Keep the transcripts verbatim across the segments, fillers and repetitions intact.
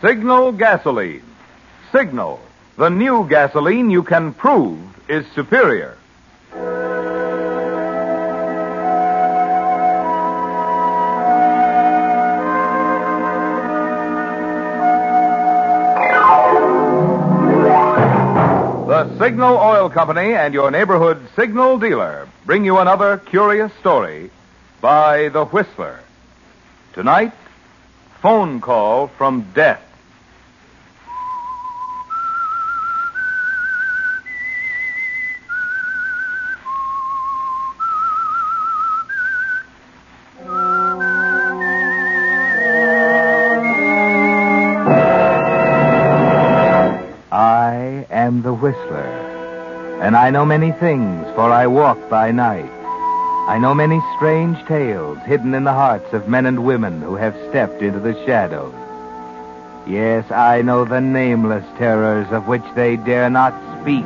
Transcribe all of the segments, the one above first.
Signal gasoline. Signal, the new gasoline you can prove is superior. The Signal Oil Company and your neighborhood Signal dealer bring you another curious story by The Whistler. Tonight, phone call from death. I am the Whistler, and I know many things, for I walk by night. I know many strange tales hidden in the hearts of men and women who have stepped into the shadows. Yes, I know the nameless terrors of which they dare not speak.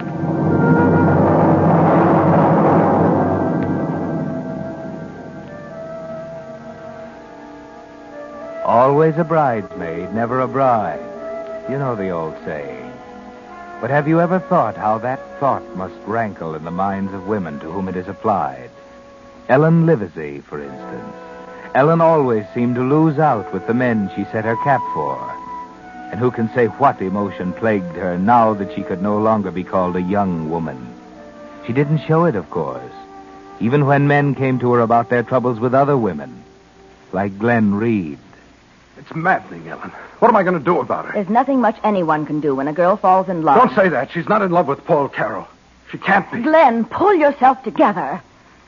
Always a bridesmaid, never a bride. You know the old saying. But have you ever thought how that thought must rankle in the minds of women to whom it is applied? Ellen Livesey, for instance. Ellen always seemed to lose out with the men she set her cap for. And who can say what emotion plagued her now that she could no longer be called a young woman? She didn't show it, of course, even when men came to her about their troubles with other women, like Glenn Reed. It's maddening, Ellen. What am I going to do about her? There's nothing much anyone can do when a girl falls in love. Don't say that. She's not in love with Paul Carroll. She can't be. Glenn, pull yourself together.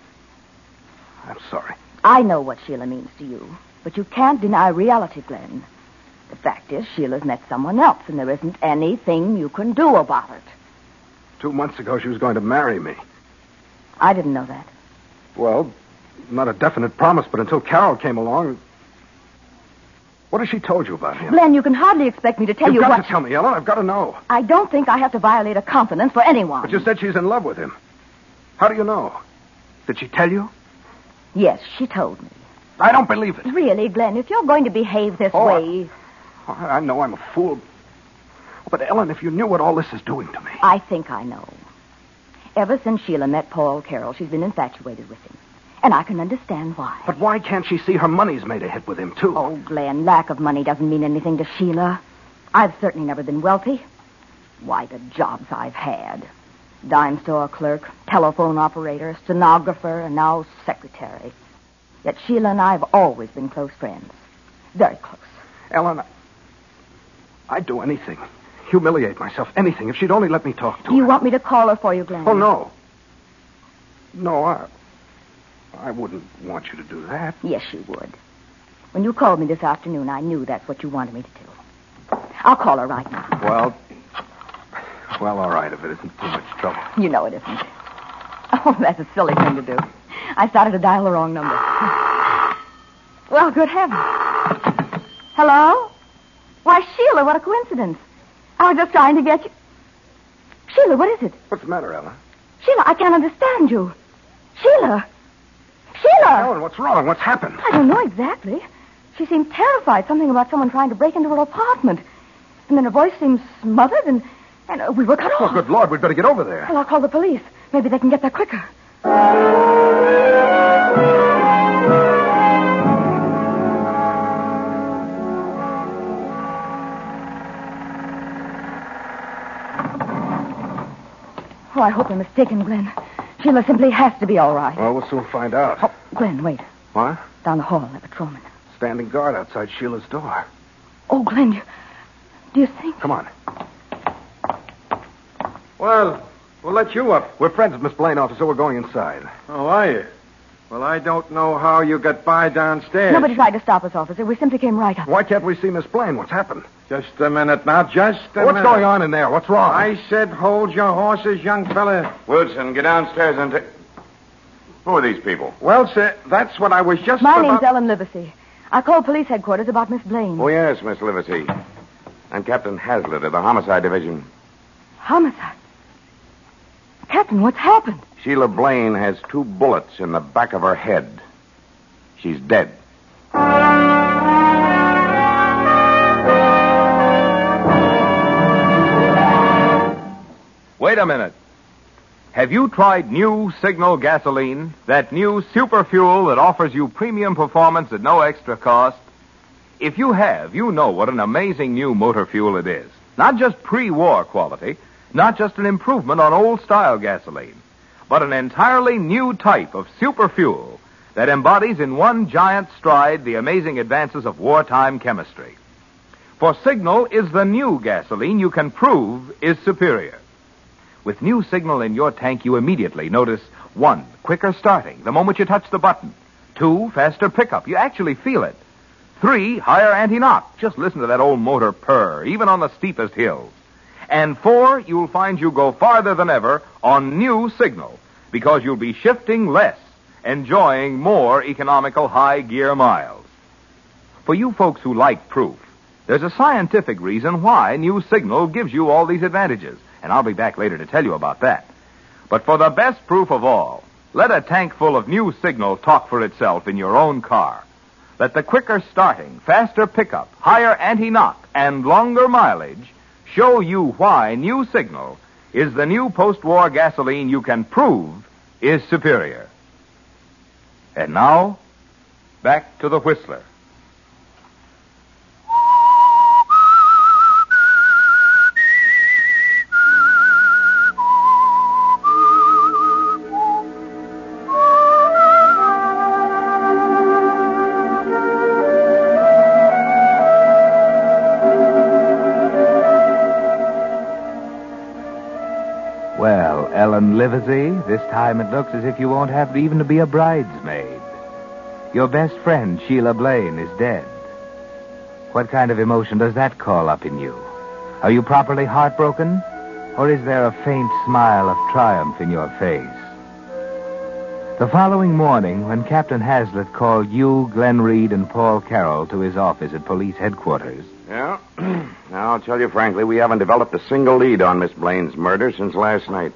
I'm sorry. I know what Sheila means to you, but you can't deny reality, Glenn. The fact is, Sheila's met someone else, and there isn't anything you can do about it. Two months ago, she was going to marry me. I didn't know that. Well, not a definite promise, but until Carroll came along... What has she told you about him? Glenn, you can hardly expect me to tell You've you got what... to tell me, Ellen. I've got to know. I don't think I have to violate a confidence for anyone. But you said she's in love with him. How do you know? Did she tell you? Yes, she told me. I don't believe it. Really, Glenn, if you're going to behave this Oh, way... I, I know I'm a fool. But, Ellen, if you knew what all this is doing to me... I think I know. Ever since Sheila met Paul Carroll, she's been infatuated with him. And I can understand why. But why can't she see her money's made a hit with him, too? Oh, Glenn, lack of money doesn't mean anything to Sheila. I've certainly never been wealthy. Why, the jobs I've had. Dime store clerk, telephone operator, stenographer, and now secretary. Yet Sheila and I have always been close friends. Very close. Ellen, I'd do anything. Humiliate myself, anything, if she'd only let me talk to Do her. you want me to call her for you, Glenn? Oh, no. No, I... I wouldn't want you to do that. Yes, you would. When you called me this afternoon, I knew that's what you wanted me to do. I'll call her right now. Well, well, all right, if it isn't too much trouble. You know it isn't. Oh, that's a silly thing to do. I started to dial the wrong number. Well, good heavens. Hello? Why, Sheila, what a coincidence. I was just trying to get you... Sheila, what is it? What's the matter, Ella? Sheila, I can't understand you. Sheila! Sheila! Ellen, what's wrong? What's happened? I don't know exactly. She seemed terrified. Something about someone trying to break into her apartment. And then her voice seemed smothered, and, and uh, we were cut off. Oh, good Lord, we'd better get over there. Well, I'll call the police. Maybe they can get there quicker. Oh, I hope I'm mistaken, Glenn. Sheila simply has to be all right. Well, we'll soon find out. Oh, Glenn, wait. What? Down the hall, a patrolman. Standing guard outside Sheila's door. Oh, Glenn, you, do you think... Come on. Well, we'll let you up. We're friends of Miss Blaine, officer. We're going inside. Oh, are you? Well, I don't know how you got by downstairs. Nobody tried to stop us, officer. We simply came right up. Why can't we see Miss Blaine? What's happened? Just a minute now, just a What's minute. going on in there? What's wrong? I said hold your horses, young fella. Wilson, get downstairs and take... Who are these people? Well, sir, that's what I was just My about... name's Ellen Livesey. I called police headquarters about Miss Blaine. Oh, yes, Miss Livesey. I'm Captain Hazlitt of the Homicide Division. Homicide? Captain, what's happened? Sheila Blaine has two bullets in the back of her head. She's dead. wait a minute. Have you tried new Signal gasoline? That new super fuel that offers you premium performance at no extra cost? If you have, you know what an amazing new motor fuel it is. Not just pre-war quality, not just an improvement on old-style gasoline, but an entirely new type of super fuel that embodies in one giant stride the amazing advances of wartime chemistry. For Signal is the new gasoline you can prove is superior. With new Signal in your tank, you immediately notice, one, quicker starting the moment you touch the button. Two, faster pickup. You actually feel it. Three, higher anti-knock. Just listen to that old motor purr, even on the steepest hills. And four, you'll find you go farther than ever on new Signal, because you'll be shifting less, enjoying more economical high-gear miles. For you folks who like proof, there's a scientific reason why new Signal gives you all these advantages, and I'll be back later to tell you about that. But for the best proof of all, let a tank full of new Signal talk for itself in your own car. Let the quicker starting, faster pickup, higher anti-knock, and longer mileage show you why new Signal is the new post-war gasoline you can prove is superior. And now, back to the Whistler. Well, Ellen Livesey, this time it looks as if you won't have even to be a bridesmaid. Your best friend, Sheila Blaine, is dead. What kind of emotion does that call up in you? Are you properly heartbroken? Or is there a faint smile of triumph in your face? The following morning, when Captain Hazlitt called you, Glenn Reed, and Paul Carroll to his office at police headquarters... Yeah. Now, I'll tell you frankly, we haven't developed a single lead on Miss Blaine's murder since last night.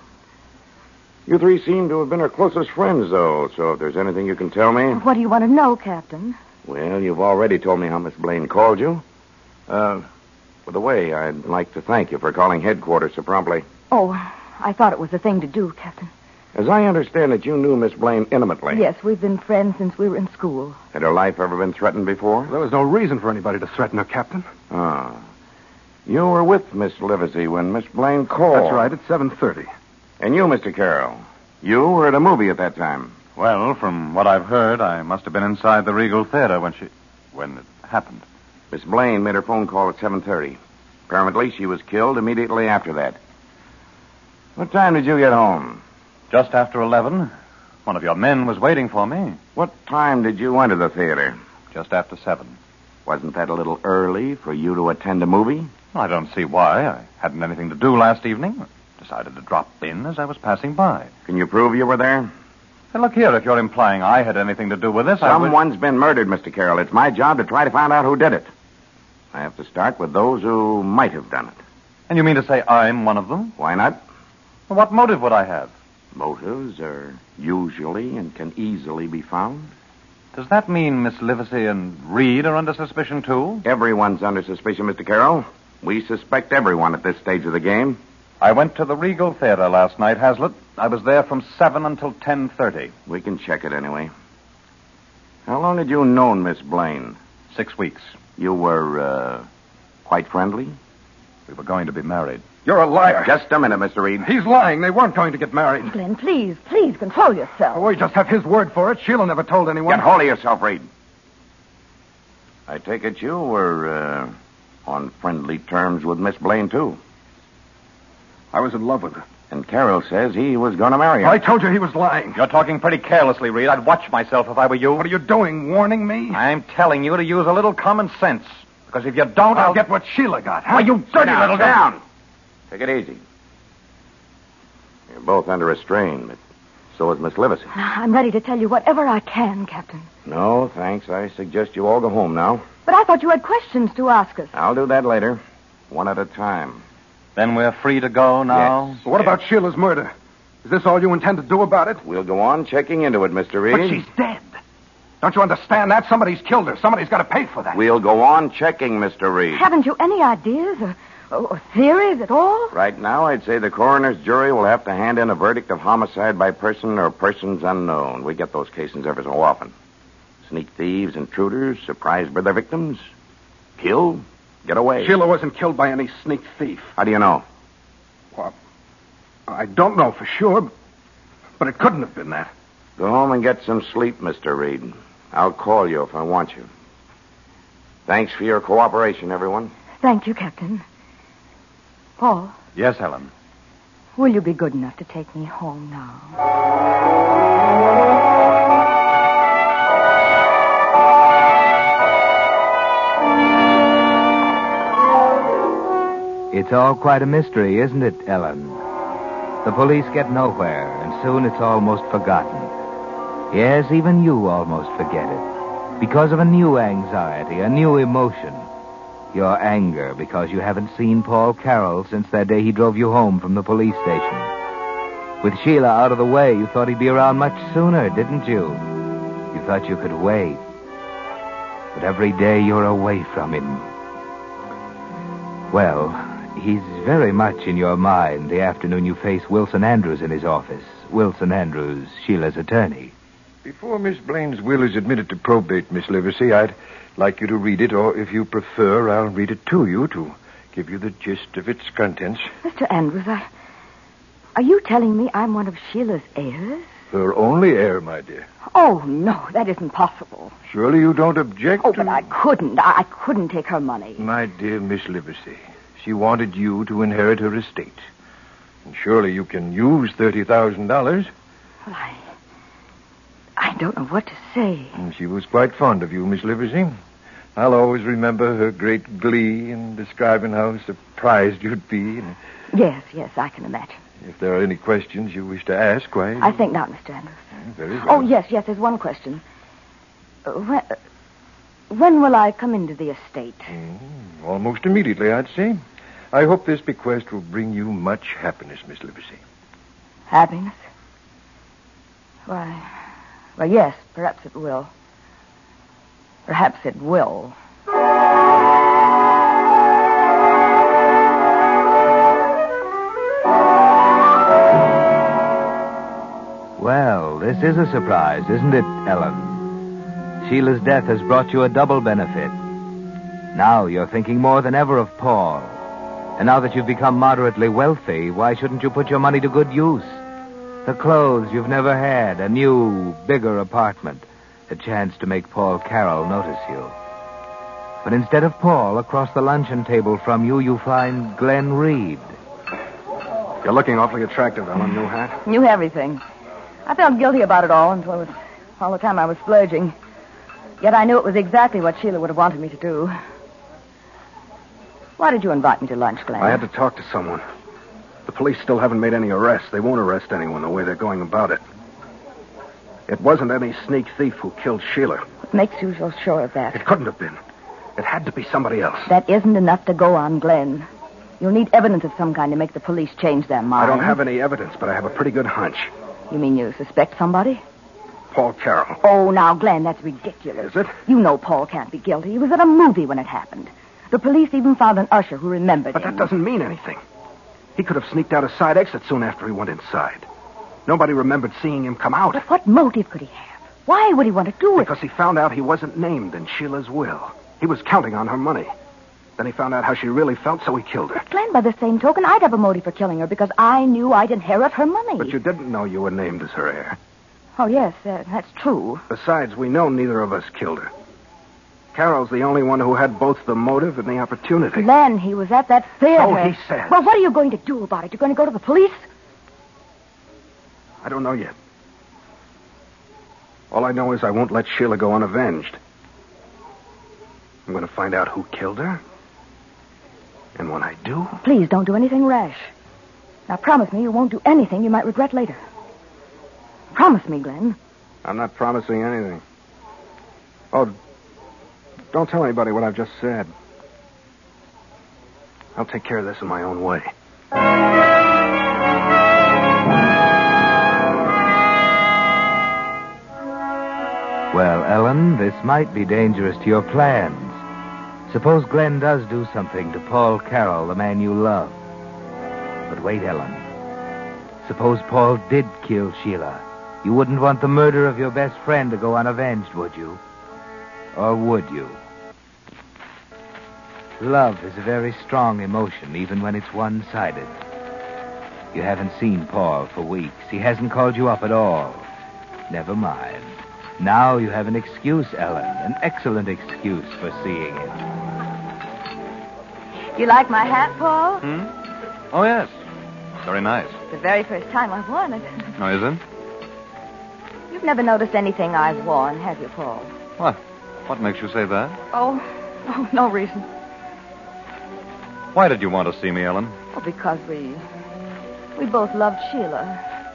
You three seem to have been her closest friends, though, so if there's anything you can tell me... What do you want to know, Captain? Well, you've already told me how Miss Blaine called you. Uh, by the way, I'd like to thank you for calling headquarters so promptly. Oh, I thought it was the thing to do, Captain. As I understand it, you knew Miss Blaine intimately. Yes, we've been friends since we were in school. Had her life ever been threatened before? There was no reason for anybody to threaten her, Captain. Ah. You were with Miss Livesey when Miss Blaine called. That's right, at seven thirty. And you, Mister Carroll, you were at a movie at that time. Well, from what I've heard, I must have been inside the Regal Theater when she... when it happened. Miss Blaine made her phone call at seven thirty. Apparently, she was killed immediately after that. What time did you get home? Just after eleven. One of your men was waiting for me. What time did you enter the theater? Just after seven. Wasn't that a little early for you to attend a movie? I don't see why. I hadn't anything to do last evening. Decided to drop in as I was passing by. Can you prove you were there? Hey, look here, if you're implying I had anything to do with this, I would... Someone's been murdered, Mister Carroll. It's my job to try to find out who did it. I have to start with those who might have done it. And you mean to say I'm one of them? Why not? Well, what motive would I have? Motives are usually and can easily be found. Does that mean Miss Livesey and Reed are under suspicion, too? Everyone's under suspicion, Mister Carroll. We suspect everyone at this stage of the game. I went to the Regal Theater last night, Hazlitt. I was there from seven until ten thirty. We can check it anyway. How long had you known Miss Blaine? Six weeks. You were, uh, quite friendly? We were going to be married. You're a liar. Just a minute, Mister Reed. He's lying. They weren't going to get married. Glenn, please, please control yourself. Oh, we just have his word for it. Sheila never told anyone. Get hold of yourself, Reed. I take it you were, uh, on friendly terms with Miss Blaine, too. I was in love with her. And Carroll says he was going to marry her. I told you he was lying. You're talking pretty carelessly, Reed. I'd watch myself if I were you. What are you doing, warning me? I'm telling you to use a little common sense. Because if you don't, I'll I'll... get what Sheila got, huh? Why, you dirty down, little... down. Take it easy. You're both under a strain, but so is Miss Livesey. I'm ready to tell you whatever I can, Captain. No, thanks. I suggest you all go home now. But I thought you had questions to ask us. I'll do that later. One at a time. Then we're free to go now? Yes. What about Sheila's murder? Is this all you intend to do about it? We'll go on checking into it, Mister Reed. But she's dead. Don't you understand that? Somebody's killed her. Somebody's got to pay for that. We'll go on checking, Mister Reed. Haven't you any ideas or, Oh, theories at all? Right now, I'd say the coroner's jury will have to hand in a verdict of homicide by person or persons unknown. We get those cases every so often. Sneak thieves, intruders, surprised by their victims. Kill, get away. Sheila wasn't killed by any sneak thief. How do you know? Well, I don't know for sure, but it couldn't have been that. Go home and get some sleep, Mister Reed. I'll call you if I want you. Thanks for your cooperation, everyone. Thank you, Captain. Paul, Yes, Helen. will you be good enough to take me home now? It's all quite a mystery, isn't it, Ellen? The police get nowhere, and soon it's almost forgotten. Yes, even you almost forget it. Because of a new anxiety, a new emotion. Your anger because you haven't seen Paul Carroll since that day he drove you home from the police station. With Sheila out of the way, you thought he'd be around much sooner, didn't you? You thought you could wait. But every day you're away from him. Well, he's very much in your mind the afternoon you face Wilson Andrews in his office. Wilson Andrews, Sheila's attorney. Before Miss Blaine's will is admitted to probate, Miss Livesey, I'd like you to read it, or if you prefer, I'll read it to you to give you the gist of its contents. Mister Andrews, I... Are you telling me I'm one of Sheila's heirs? Her only heir, my dear. Oh, no, that isn't possible. Surely you don't object Oh, to... but I couldn't. I, I couldn't take her money. My dear Miss Livesey, she wanted you to inherit her estate. And surely you can use thirty thousand dollars. Well, I... I don't know what to say. And she was quite fond of you, Miss Livesey. I'll always remember her great glee in describing how surprised you'd be. And Yes, yes, I can imagine. if there are any questions you wish to ask, why... I think not, Mister Andrews. Very well. Oh, yes, yes, there's one question. Uh, when, uh, when will I come into the estate? Mm, almost immediately, I'd say. I hope this bequest will bring you much happiness, Miss Livesey. Happiness? Why, well, yes, perhaps it will. Perhaps it will. Well, this is a surprise, isn't it, Ellen? Sheila's death has brought you a double benefit. Now you're thinking more than ever of Paul. And now that you've become moderately wealthy, why shouldn't you put your money to good use? The clothes you've never had, a new, bigger apartment, a chance to make Paul Carroll notice you. But instead of Paul, across the luncheon table from you, you find Glenn Reed. You're looking awfully attractive, Ellen. New hat? Knew everything. I felt guilty about it all until it was all the time I was splurging. Yet I knew it was exactly what Sheila would have wanted me to do. Why did you invite me to lunch, Glenn? I had to talk to someone. The police still haven't made any arrests. They won't arrest anyone the way they're going about it. It wasn't any sneak thief who killed Sheila. What makes you so sure of that? It couldn't have been. It had to be somebody else. That isn't enough to go on, Glenn. You'll need evidence of some kind to make the police change their mind. I don't have any evidence, but I have a pretty good hunch. You mean you suspect somebody? Paul Carroll. Oh, now, Glenn, that's ridiculous. Is it? You know Paul can't be guilty. He was at a movie when it happened. The police even found an usher who remembered But him. that doesn't mean anything. He could have sneaked out a side exit soon after he went inside. Nobody remembered seeing him come out. But what motive could he have? Why would he want to do it? Because he found out he wasn't named in Sheila's will. He was counting on her money. Then he found out how she really felt, so he killed her. But Glenn, by the same token, I'd have a motive for killing her because I knew I'd inherit her money. But you didn't know you were named as her heir. Oh, yes, uh, that's true. Besides, we know neither of us killed her. Carol's the only one who had both the motive and the opportunity. Glenn, he was at that theater. So he says. Well, what are you going to do about it? You're going to go to the police? I don't know yet. All I know is I won't let Sheila go unavenged. I'm going to find out who killed her. And when I do... Please don't do anything rash. Now, promise me you won't do anything you might regret later. Promise me, Glenn. I'm not promising anything. Oh, don't tell anybody what I've just said. I'll take care of this in my own way. Well, Ellen, this might be dangerous to your plans. Suppose Glenn does do something to Paul Carroll, the man you love. But wait, Ellen. Suppose Paul did kill Sheila. You wouldn't want the murder of your best friend to go unavenged, would you? Or would you? Love is a very strong emotion, even when it's one-sided. You haven't seen Paul for weeks. He hasn't called you up at all. Never mind. Now you have an excuse, Ellen. An excellent excuse for seeing him. You like my hat, Paul? Hmm? Oh, yes. Very nice. It's the very first time I've worn it. Oh, is it? You've never noticed anything I've worn, have you, Paul? What? What makes you say that? Oh, oh, no reason. Why did you want to see me, Ellen? Oh, because we... we both loved Sheila.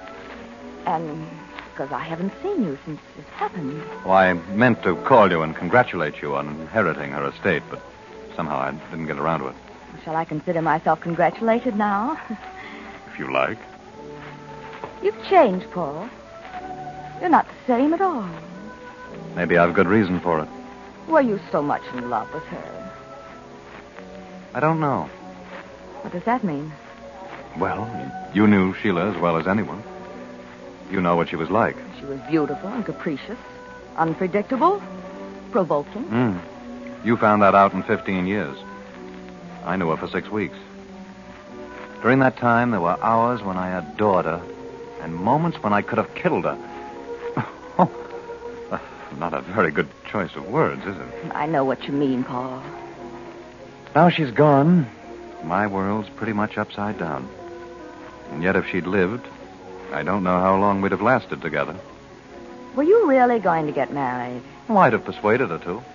And because I haven't seen you since it happened. Well, I meant to call you and congratulate you on inheriting her estate, but somehow I didn't get around to it. Shall I consider myself congratulated now? If you like. You've changed, Paul. You're not the same at all. Maybe I've good reason for it. Were you so much in love with her? I don't know. What does that mean? Well, you knew Sheila as well as anyone. You know what she was like. She was beautiful and capricious, unpredictable, provoking. Mm. You found that out in fifteen years. I knew her for six weeks. During that time, there were hours when I adored her and moments when I could have killed her. Oh, uh, not a very good choice of words, is it? I know what you mean, Paul. Now she's gone. My world's pretty much upside down. And yet if she'd lived, I don't know how long we'd have lasted together. Were you really going to get married? Well, I'd have persuaded her to.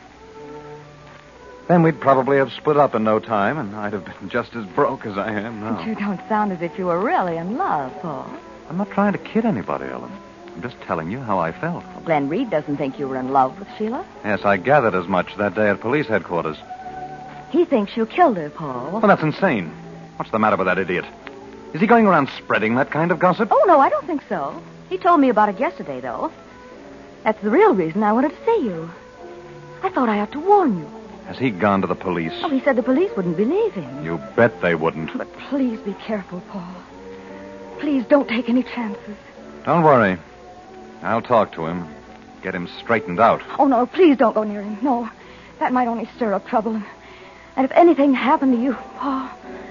Then we'd probably have split up in no time, and I'd have been just as broke as I am now. But you don't sound as if you were really in love, Paul. I'm not trying to kid anybody, Ellen. I'm just telling you how I felt. Glenn Reed doesn't think you were in love with Sheila. Yes, I gathered as much that day at police headquarters. He thinks you killed her, Paul. Well, that's insane. What's the matter with that idiot? Is he going around spreading that kind of gossip? Oh, no, I don't think so. He told me about it yesterday, though. That's the real reason I wanted to see you. I thought I ought to warn you. Has he gone to the police? Oh, he said the police wouldn't believe him. You bet they wouldn't. But please be careful, Paul. Please don't take any chances. Don't worry. I'll talk to him. Get him straightened out. Oh, no, please don't go near him. No, that might only stir up trouble. And if anything happened to you, Paul...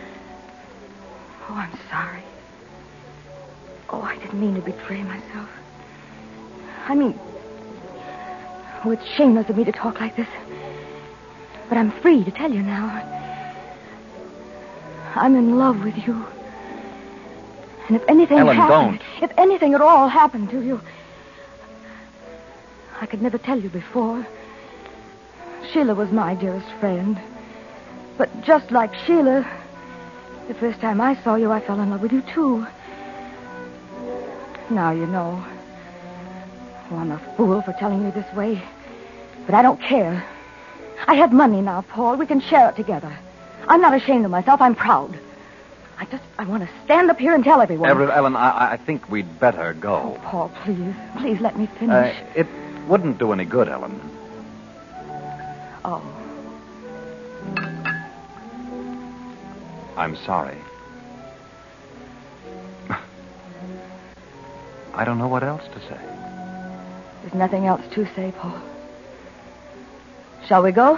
Oh, I'm sorry. Oh, I didn't mean to betray myself. I mean... Oh, it's shameless of me to talk like this. But I'm free to tell you now. I'm in love with you. And if anything Ellen, happened... don't. If anything at all happened to you... I could never tell you before. Sheila was my dearest friend. But just like Sheila, the first time I saw you, I fell in love with you, too. Now you know. Oh, I'm a fool for telling you this way. But I don't care. I have money now, Paul. We can share it together. I'm not ashamed of myself. I'm proud. I just, I want to stand up here and tell everyone. Everett, Ellen, I, I think we'd better go. Oh, Paul, please. Please let me finish. Uh, it wouldn't do any good, Ellen. Oh. I'm sorry. I don't know what else to say. There's nothing else to say, Paul. Shall we go?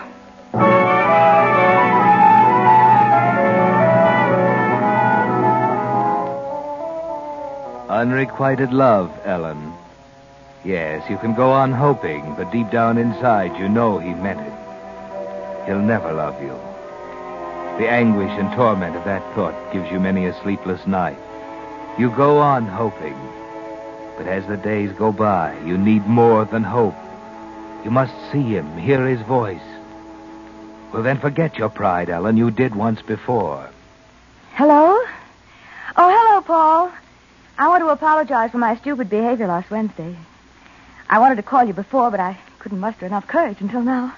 Unrequited love, Ellen. Yes, you can go on hoping, but deep down inside you know he meant it. He'll never love you. The anguish and torment of that thought gives you many a sleepless night. You go on hoping, but as the days go by, you need more than hope. You must see him, hear his voice. Well, then forget your pride, Ellen. You did once before. Hello? Oh, hello, Paul. I want to apologize for my stupid behavior last Wednesday. I wanted to call you before, but I couldn't muster enough courage until now.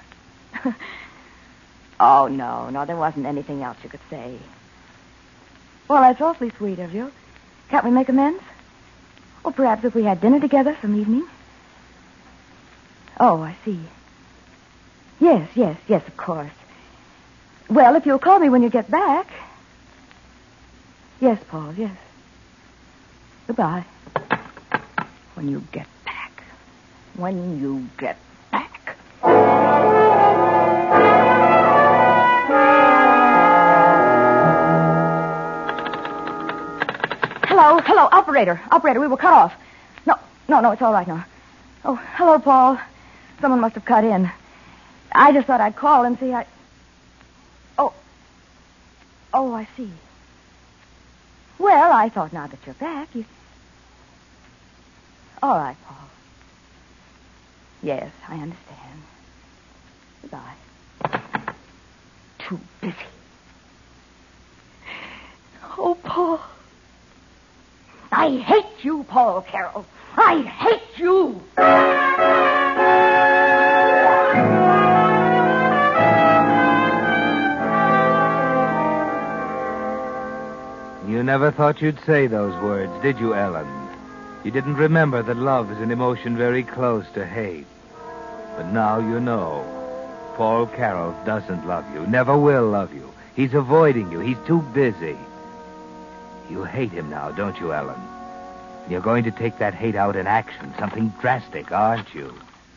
Oh, no, no, there wasn't anything else you could say. Well, that's awfully sweet of you. Can't we make amends? Or perhaps if we had dinner together some evening? Oh, I see. Yes, yes, yes, of course. Well, if you'll call me when you get back. Yes, Paul, yes. Goodbye. When you get back. When you get back. Hello, hello, operator. Operator, we were cut off. No, no, no, it's all right now. Oh, hello, Paul. Someone must have cut in. I just thought I'd call and see how... Oh. Oh, I see. Well, I thought now that you're back, you... All right, Paul. Yes, I understand. Goodbye. Too busy. Oh, Paul. I hate you, Paul Carroll. I hate you. You never thought you'd say those words, did you, Ellen? You didn't remember that love is an emotion very close to hate. But now you know. Paul Carroll doesn't love you, never will love you. He's avoiding you. He's too busy. You hate him now, don't you, Ellen? You're going to take that hate out in action, something drastic, aren't you?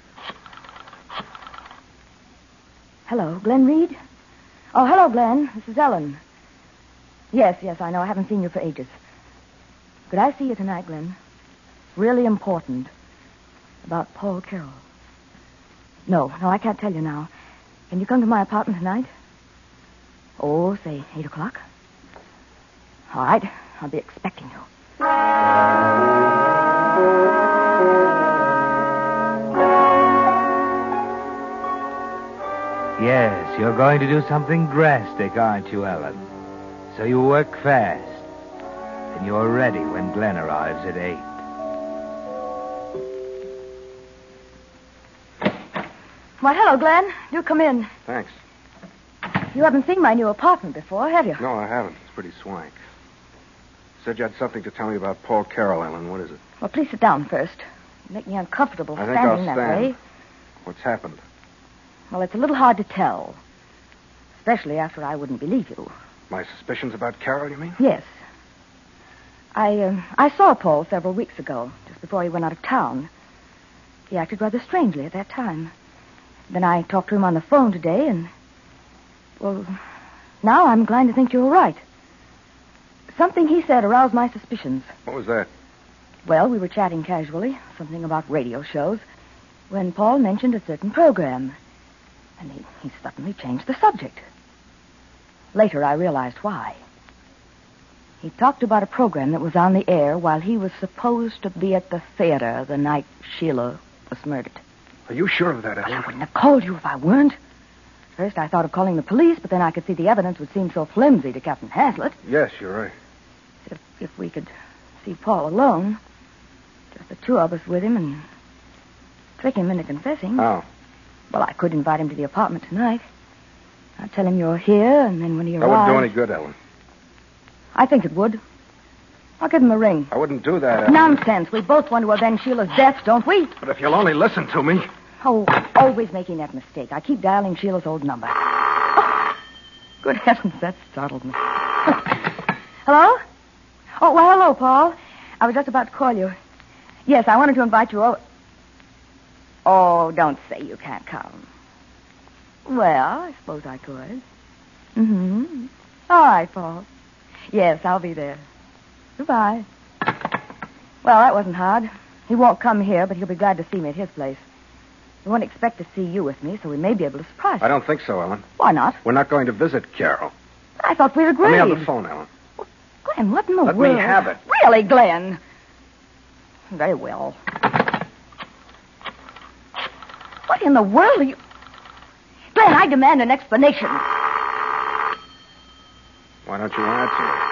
Hello, Glenn Reed? Oh, hello, Glenn. This is Ellen. Yes, yes, I know. I haven't seen you for ages. Could I see you tonight, Glenn? Really important. About Paul Carroll. No, no, I can't tell you now. Can you come to my apartment tonight? Oh, say, eight o'clock. All right. I'll be expecting you. Yes, you're going to do something drastic, aren't you, Ellen? So you work fast. And you're ready when Glenn arrives at eight. Why, hello, Glenn. Do come in. Thanks. You haven't seen my new apartment before, have you? No, I haven't. It's pretty swank. Said you had something to tell me about Paul Carroll, Ellen. What is it? Well, please sit down first. You make me uncomfortable I think standing I'll that stand. way. What's happened? Well, it's a little hard to tell. Especially after I wouldn't believe you. My suspicions about Carroll, you mean? Yes. I, uh, I saw Paul several weeks ago, just before he went out of town. He acted rather strangely at that time. Then I talked to him on the phone today, and... Well, now I'm inclined to think you were right. Something he said aroused my suspicions. What was that? Well, we were chatting casually, something about radio shows, when Paul mentioned a certain program. And he, he suddenly changed the subject. Later, I realized why. He talked about a program that was on the air while he was supposed to be at the theater the night Sheila was murdered. Are you sure of that, Ellen? Well, I wouldn't have called you if I weren't. First, I thought of calling the police, but then I could see the evidence would seem so flimsy to Captain Hazlitt. Yes, you're right. If, if we could see Paul alone, just the two of us with him, and trick him into confessing. How? Well, I could invite him to the apartment tonight. I'd tell him you're here, and then when he That arrives... wouldn't do any good, Ellen. I think it would. I'll give him a ring. I wouldn't do that, Ellen. Nonsense. We both want to avenge Sheila's death, don't we? But if you'll only listen to me... Oh, always making that mistake. I keep dialing Sheila's old number. Oh, good heavens, that startled me. Hello? Oh, well, hello, Paul. I was just about to call you. Yes, I wanted to invite you over. Oh, don't say you can't come. Well, I suppose I could. Mm-hmm. All right, Paul. Yes, I'll be there. Goodbye. Well, that wasn't hard. He won't come here, but he'll be glad to see me at his place. He won't expect to see you with me, so we may be able to surprise him. I don't think so, Ellen. Why not? We're not going to visit Carroll. I thought we'd agreed. Let me have the phone, Ellen. Glenn, what in the Let world? me have it. Really, Glenn? Very well. What in the world are you... Glenn, I demand an explanation. Why don't you answer?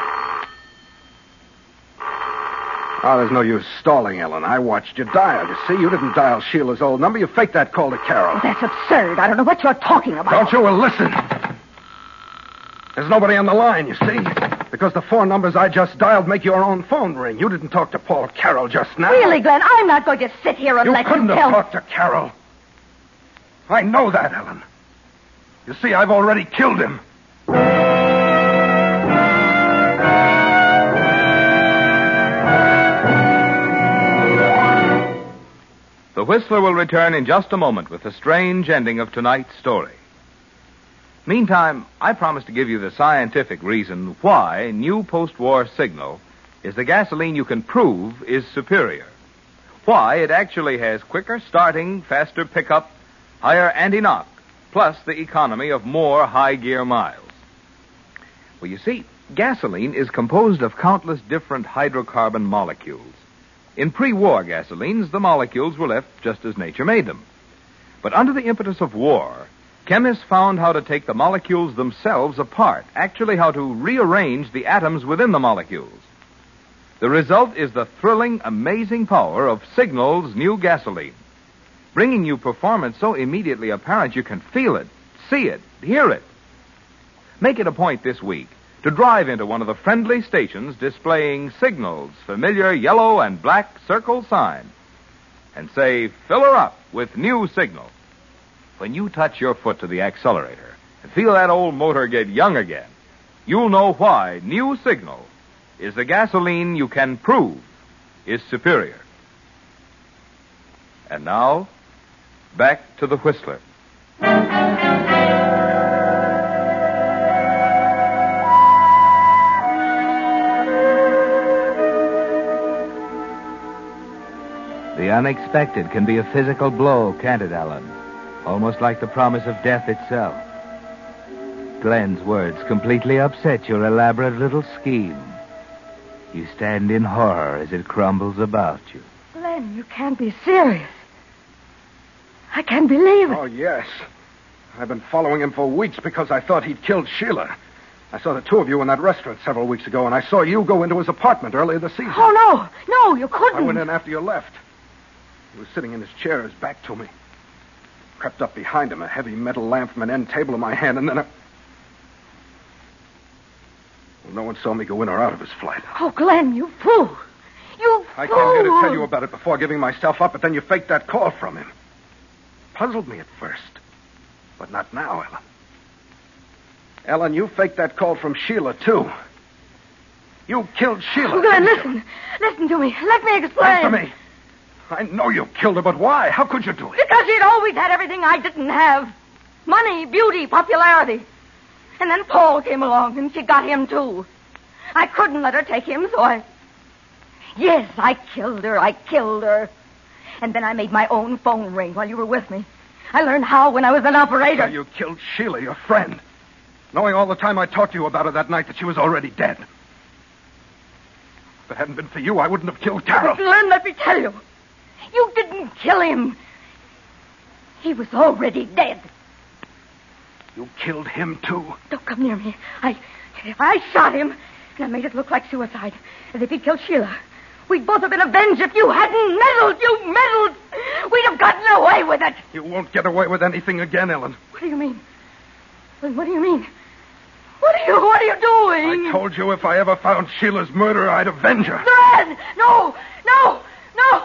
Oh, there's no use stalling, Ellen. I watched you dial. You see, you didn't dial Sheila's old number. You faked that call to Carroll. Oh, that's absurd. I don't know what you're talking about. Don't you? Well, listen. There's nobody on the line, you see. Because the four numbers I just dialed make your own phone ring. You didn't talk to Paul Carroll just now. Really, Glenn, I'm not going to sit here and You let couldn't you have tell... talked to Carroll. I know that, Ellen. You see, I've already killed him. The Whistler will return in just a moment with the strange ending of tonight's story. Meantime, I promise to give you the scientific reason why new post-war Signal is the gasoline you can prove is superior. Why it actually has quicker starting, faster pickup, higher anti-knock, plus the economy of more high-gear miles. Well, you see, gasoline is composed of countless different hydrocarbon molecules. In pre-war gasolines, the molecules were left just as nature made them. But under the impetus of war, chemists found how to take the molecules themselves apart, actually how to rearrange the atoms within the molecules. The result is the thrilling, amazing power of Signal's new gasoline, bringing you performance so immediately apparent you can feel it, see it, hear it. Make it a point this week to drive into one of the friendly stations displaying Signal's familiar yellow and black circle sign and say, fill her up with new Signal. When you touch your foot to the accelerator and feel that old motor get young again, you'll know why new Signal is the gasoline you can prove is superior. And now, back to the Whistler. The unexpected can be a physical blow, can't it, Ellen? Almost like the promise of death itself. Glenn's words completely upset your elaborate little scheme. You stand in horror as it crumbles about you. Glenn, you can't be serious. I can't believe it. Oh, yes. I've been following him for weeks because I thought he'd killed Sheila. I saw the two of you in that restaurant several weeks ago, and I saw you go into his apartment earlier this season. Oh, no. No, you couldn't. I went in after you left. He was sitting in his chair, his back to me. Crept up behind him, a heavy metal lamp from an end table in my hand, and then I... Well, no one saw me go in or out of his flight. Oh, Glenn, you fool. You I fool. came here to tell you about it before giving myself up, but then you faked that call from him. Puzzled me at first, but not now, Ellen. Ellen, you faked that call from Sheila, too. You killed Sheila. Oh, Glenn, listen. Listen to me. Let me explain. Answer me. I know you killed her, but why? How could you do it? Because she'd always had everything I didn't have. Money, beauty, popularity. And then Paul came along, and she got him, too. I couldn't let her take him, so I... Yes, I killed her. I killed her. And then I made my own phone ring while you were with me. I learned how when I was an operator. So you killed Sheila, your friend, knowing all the time I talked to you about her that night that she was already dead. If it hadn't been for you, I wouldn't have killed Carol. Glenn, let me tell you. You didn't kill him. He was already dead. You killed him, too? Don't come near me. I I shot him, and I made it look like suicide, as if he killed Sheila. We'd both have been avenged if you hadn't meddled. You meddled. We'd have gotten away with it. You won't get away with anything again, Ellen. What do you mean? What do you mean? What are you, what are you doing? I told you if I ever found Sheila's murderer, I'd avenge her. Glenn! No! No! No!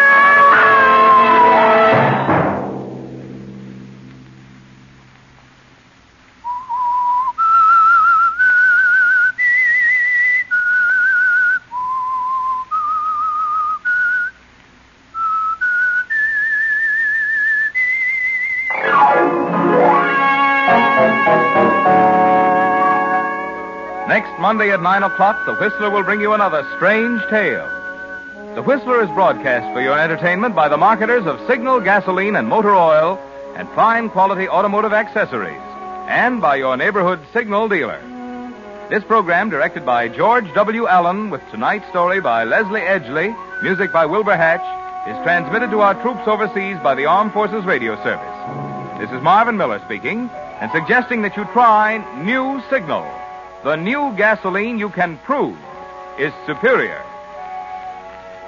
Next Monday at nine o'clock, The Whistler will bring you another strange tale. The Whistler is broadcast for your entertainment by the marketers of Signal gasoline and motor oil and fine quality automotive accessories, and by your neighborhood Signal dealer. This program, directed by George W. Allen, with tonight's story by Leslie Edgley, music by Wilbur Hatch, is transmitted to our troops overseas by the Armed Forces Radio Service. This is Marvin Miller speaking, and suggesting that you try New Signal, the new gasoline you can prove is superior.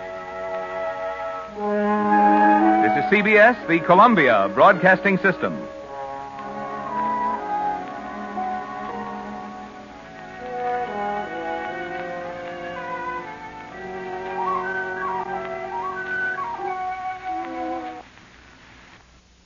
This is C B S, the Columbia Broadcasting System.